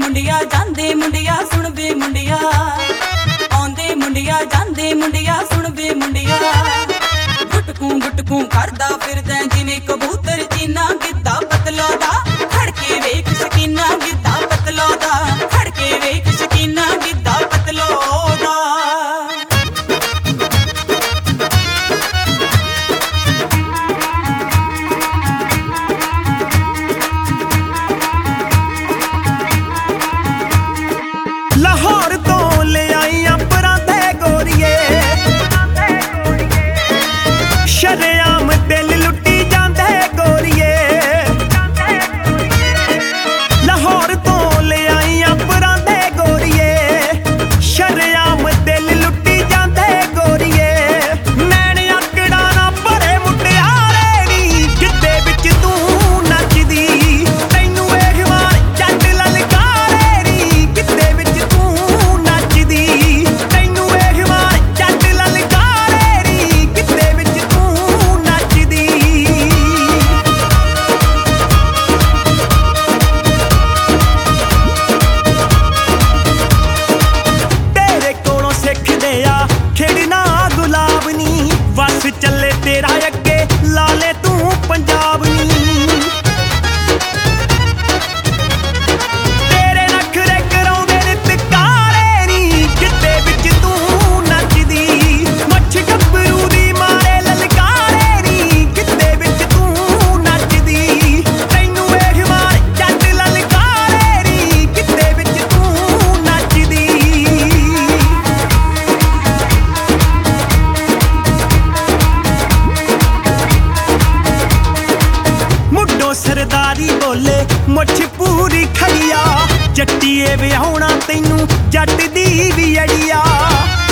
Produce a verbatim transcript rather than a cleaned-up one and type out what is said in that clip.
ਮੁੰਡਿਆ ਜਾਂਦੇ ਮੁੰਡਿਆ ਸੁਣ ਵੇ ਮੁੰਡਿਆ, ਆਉਂਦੇ ਮੁੰਡਿਆ ਜਾਂਦੇ ਮੁੰਡਿਆ ਸੁਣ ਵੇ ਮੁੰਡਿਆ। ਗੁਟਕੂ ਗੁਟਕੂ ਕਰਦਾ ਫਿਰਦਾ ਜਿਵੇਂ ਕਬੂਤਰ ਚੀਨਾ, ਗਿੱਧਾ ਪਤਲਾ ਦਾ ਖੜਕੇ ਵੇਖ ਸ਼ਕੀਨਾ, ਗਿੱਧਾ ਪਤਲਾ ਦਾ ਖੜਕੇ ਵੇਖ ਸ਼ਕੀਨਾ, ਗਿੱਧਾ ਪਤਲਾ ਦਾ। ਲਾਹੌਰ ਤੋਂ ਲਿਆਈਆਂ ਪਰਾਂਦੇ ਗੋਰੀਏ, ਸ਼ਰੇਆਮ ਦਿਲ ਲੁੱਟੀ ਜਾਂਦੇ ਗੋਰੀਏ। ਲਾਹੌਰ ਤੋਂ ਲਿਆਈਆਂ ਪਰਾਂਦੇ ਗੋਰੀਏ, ਸ਼ਰੇਆਮ ਦਿਲ ਲੁੱਟੀ ਜਾਂਦੇ ਗੋਰੀਏ। ਨੈਣ ਆਕੜਾ ਨਾ ਭਰੇ ਮੁਟਿਆਰੇ ਨੀ, ਗਿੱਧੇ ਵਿੱਚ ਤੂੰ ਨੱਚਦੀ, ਤੈਨੂੰ ਵੇਖ ਮਾਰ ਜੱਟ ਲਲਕਾਰੇ ਨੀ। ਗਿੱਧੇ ਵਿੱਚ ਤੂੰ ਨੱਚਦੀ, ਤੈਨੂੰ ਵੇਖ ਮਾਰ ਜੱਟ ਲਲਕਾਰੇ ਨੀ। ਗਿੱਧੇ ਵਿੱਚ ਤੂੰ ਨੱਚਦੀ। ਤੇਰੇ ਕੋਲੋਂ ਸਿੱਖਦੇ ਆ ਖੇਡਣਾ ਗੁਲਾਬ ਨੀ, ਵਸ ਚੱਲੇ ਤੇਰਾ ਅੱਗੇ ਲਾ ਲੈ ਤੂੰ ਪੰਜਾਬ ਨੀ। ਤੇਰੇ ਨਖਰੇ ਕਰਾਉਂਦੇ ਨਿਤਕਾਰੇ ਨੀ, ਗਿੱਧੇ ਵਿੱਚ ਤੂੰ ਨੱਚਦੀ। ਮੱਛ ਗੱਭਰੂ ਦੀ ਮਾਰੇ ਲਲਕਾਰੇ ਨੀ, ਗਿੱਧੇ ਵਿੱਚ ਤੂੰ ਨੱਚਦੀ। ਤੈਨੂੰ ਵੇਖ ਮਾਰ ਜੱਟ ਲਲਕਾਰੇ ਨੀ, ਗਿੱਧੇ ਵਿੱਚ ਤੂੰ ਨੱਚਦੀ। ਮੁੱਢੋਂ ਸਰਦਾਰੀ ਬੋਲੇ ਮੁੱਛ ਪੂਰੀ ਖੜੀਆ, ਜੱਟੀਏ ਵਿਆਹੁਣਾ ਤੈਨੂੰ ਜੱਟ ਦੀ ਵੀ ਅੜੀਆ।